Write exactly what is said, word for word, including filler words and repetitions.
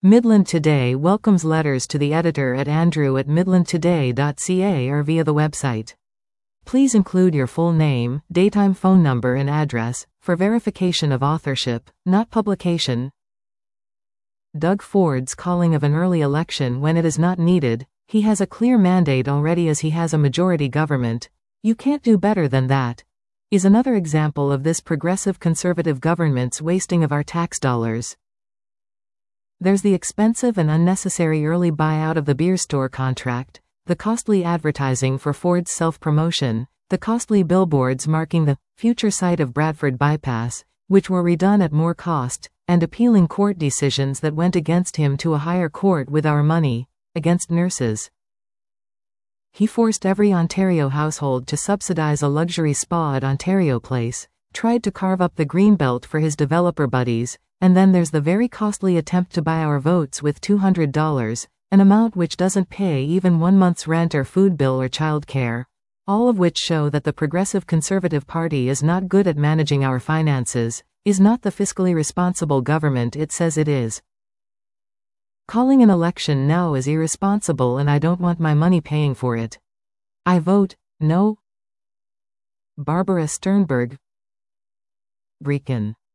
Midland Today welcomes letters to the editor at andrew at midland today dot c a or via the website. Please include your full name, daytime phone number and address, for verification of authorship, not publication. Doug Ford's calling of an early election when it is not needed. He has a clear mandate already as he has a majority government. You can't do better than that. Is another example of this progressive conservative government's wasting of our tax dollars. There's the expensive and unnecessary early buyout of the beer store contract, the costly advertising for Ford's self-promotion, the costly billboards marking the future site of Bradford Bypass, which were redone at more cost, and appealing court decisions that went against him to a higher court with our money, against nurses. He forced every Ontario household to subsidize a luxury spa at Ontario Place, tried to carve up the Greenbelt for his developer buddies, and then there's the very costly attempt to buy our votes with two hundred dollars, an amount which doesn't pay even one month's rent or food bill or child care. All of which show that the Progressive Conservative Party is not good at managing our finances, is not the fiscally responsible government it says it is. Calling an election now is irresponsible and I don't want my money paying for it. I vote no. Barbara Sternberg, Brecon.